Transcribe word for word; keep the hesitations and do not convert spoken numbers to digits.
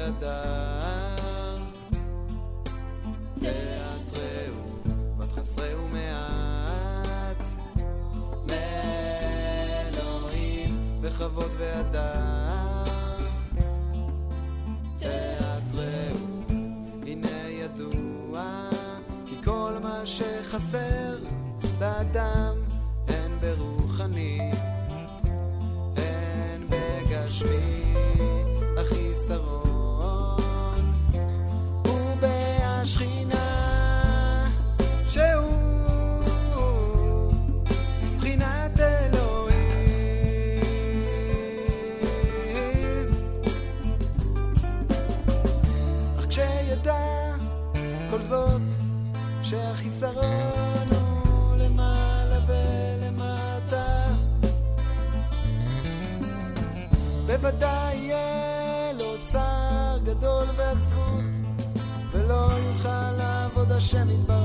והדר תאתרעו ותחסרהו מעט מאלוהים בכבוד והדר תאתרעו הנה ידוע כי כל מה שחסר לאדם הן ברוחני הן בגשמי החיסרון ובהשכינה שהוא מבחינת אלוהים אך כשידע כל זאת שהחיסרון הוא למעלה ולמטה בוודאי יהיה לו צער גדול ועצבות ולא יוכל לעבוד השם יתברך